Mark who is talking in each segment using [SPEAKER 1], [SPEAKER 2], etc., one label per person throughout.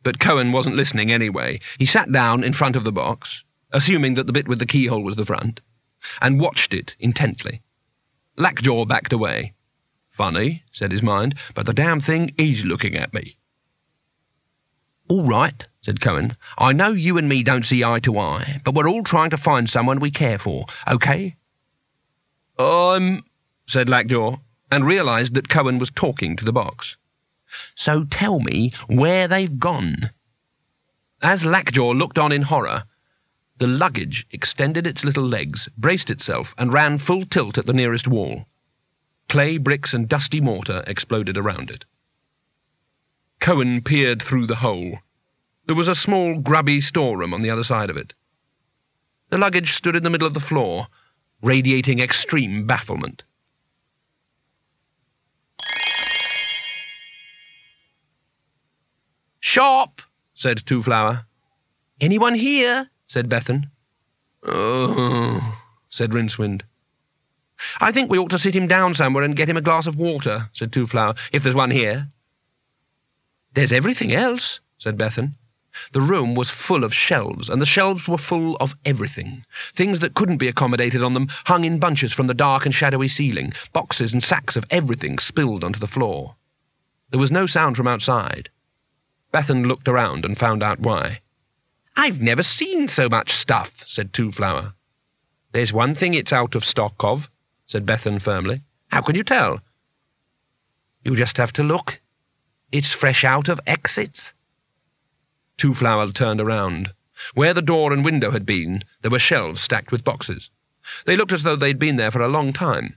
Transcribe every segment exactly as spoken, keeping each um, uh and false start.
[SPEAKER 1] but Cohen wasn't listening anyway. He sat down in front of the box, assuming that the bit with the keyhole was the front, and watched it intently. Lackjaw backed away. "Funny," said his mind, "but the damn thing is looking at me." "All right," said Cohen. "I know you and me don't see eye to eye, but we're all trying to find someone we care for, okay?" "Um," said Lackjaw, and realised that Cohen was talking to the box. "So tell me where they've gone." As Lackjaw looked on in horror, the luggage extended its little legs, braced itself, and ran full tilt at the nearest wall. Clay, bricks, and dusty mortar exploded around it. Cohen peered through the hole. There was a small, grubby storeroom on the other side of it. The luggage stood in the middle of the floor, radiating extreme bafflement. "Shop!" said Two-Flower. "Anyone here?" said Bethan. "Oh," said Rincewind. "I think we ought to sit him down somewhere and get him a glass of water," said Two-Flower, "if there's one here." "There's everything else," said Bethan. The room was full of shelves, and the shelves were full of everything. Things that couldn't be accommodated on them hung in bunches from the dark and shadowy ceiling. Boxes and sacks of everything spilled onto the floor. There was no sound from outside. Bethan looked around and found out why. "I've never seen so much stuff," said Two-Flower. "There's one thing it's out of stock of," said Bethan firmly. "How can you tell?" "You just have to look. It's fresh out of exits." Two-Flower turned around. Where the door and window had been, there were shelves stacked with boxes. They looked as though they'd been there for a long time.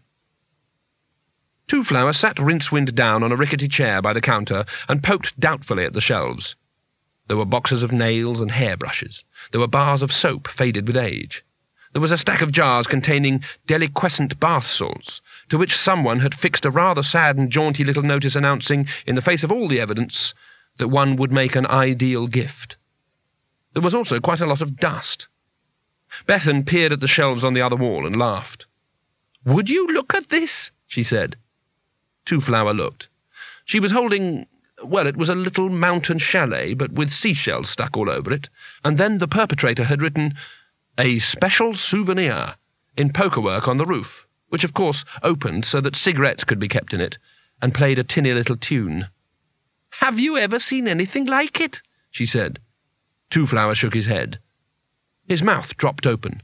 [SPEAKER 1] Two-Flower sat Rincewind down on a rickety chair by the counter and poked doubtfully at the shelves. There were boxes of nails and hairbrushes. There were bars of soap faded with age. There was a stack of jars containing deliquescent bath salts, to which someone had fixed a rather sad and jaunty little notice announcing, in the face of all the evidence, that one would make an ideal gift. There was also quite a lot of dust. Bethan peered at the shelves on the other wall and laughed. "Would you look at this?" she said. Two-Flower looked. She was holding, well, it was a little mountain chalet, but with seashells stuck all over it, and then the perpetrator had written, "A special souvenir," in pokerwork on the roof, which of course opened so that cigarettes could be kept in it, and played a tinny little tune. "Have you ever seen anything like it?" she said. Two-Flower shook his head. His mouth dropped open.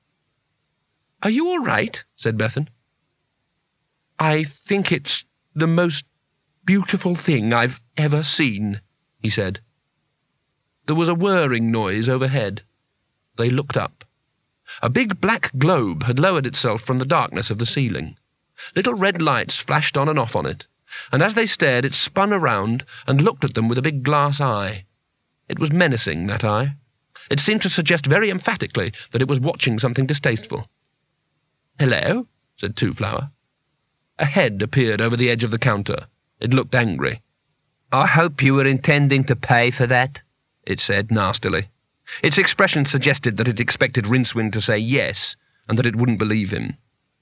[SPEAKER 1] "Are you all right?" said Bethan. "I think it's the most beautiful thing I've ever seen," he said. There was a whirring noise overhead. They looked up. A big black globe had lowered itself from the darkness of the ceiling. Little red lights flashed on and off on it, and as they stared it spun around and looked at them with a big glass eye. It was menacing, that eye. It seemed to suggest very emphatically that it was watching something distasteful. "Hello?" said Two-Flower. A head appeared over the edge of the counter. It looked angry. "I hope you were intending to pay for that," it said nastily. Its expression suggested that it expected Rincewind to say yes, and that it wouldn't believe him.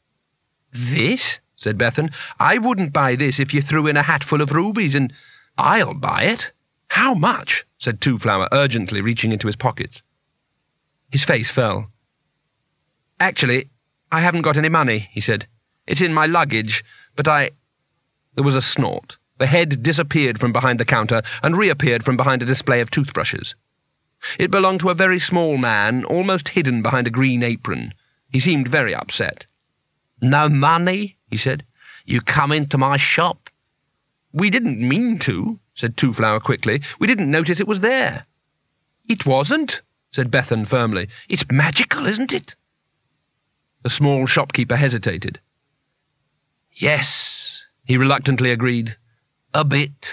[SPEAKER 1] "This?" said Bethan. "I wouldn't buy this if you threw in a hatful of rubies, and I'll buy it." "How much?" said Two-Flower, urgently reaching into his pockets. His face fell. "Actually, I haven't got any money," he said. "It's in my luggage, but I—" There was a snort. The head disappeared from behind the counter and reappeared from behind a display of toothbrushes. It belonged to a very small man, almost hidden behind a green apron. He seemed very upset. "No money?" he said. "You come into my shop?" "We didn't mean to," said Two-Flower quickly. "We didn't notice it was there." "It wasn't," said Bethan firmly. "It's magical, isn't it?" The small shopkeeper hesitated. "Yes," he reluctantly agreed. "A bit."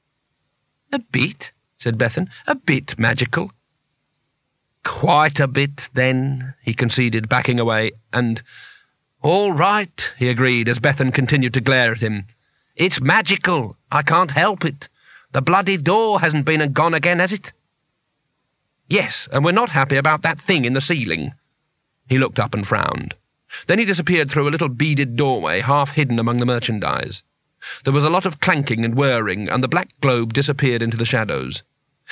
[SPEAKER 1] "A bit?" said Bethan. "A bit magical." "Quite a bit, then," he conceded, backing away, and— "All right," he agreed, as Bethan continued to glare at him. "It's magical. I can't help it. The bloody door hasn't been and gone again, has it?" "Yes, and we're not happy about that thing in the ceiling." He looked up and frowned. Then he disappeared through a little beaded doorway, half hidden among the merchandise. There was a lot of clanking and whirring, and the black globe disappeared into the shadows.